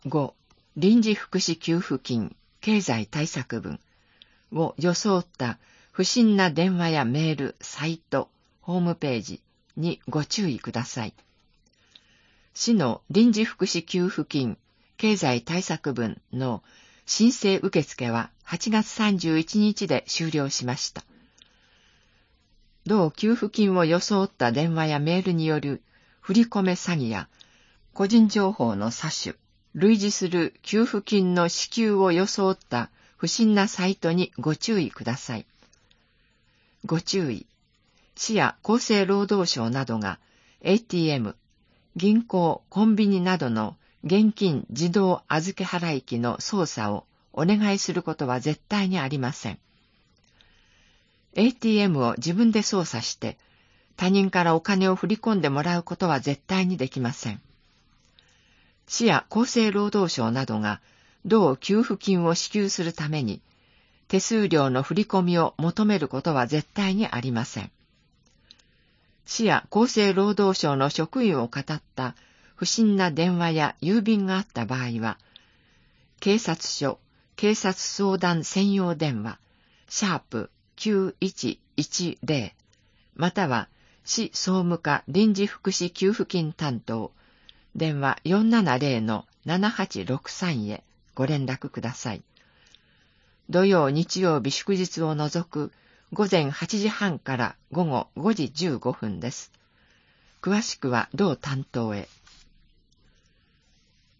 5、臨時福祉給付金、経済対策分を装った不審な電話やメール、サイト、ホームページにご注意ください。市の臨時福祉給付金、経済対策分の申請受付は8月31日で終了しました。同給付金を装った電話やメールによる振り込め詐欺や個人情報の詐取、類似する給付金の支給を装った不審なサイトにご注意ください。ご注意。市や厚生労働省などが ATM、銀行、コンビニなどの現金自動預け払い機の操作をお願いすることは絶対にありません。ATM を自分で操作して他人からお金を振り込んでもらうことは絶対にできません。市や厚生労働省などが同給付金を支給するために手数料の振り込みを求めることは絶対にありません。市や厚生労働省の職員を騙った不審な電話や郵便があった場合は、警察署、警察相談専用電話、#9110、または市総務課臨時福祉給付金担当、電話 470-7863 へご連絡ください。土曜、日曜日祝日を除く午前8時半から午後5時15分です。詳しくは同担当へ。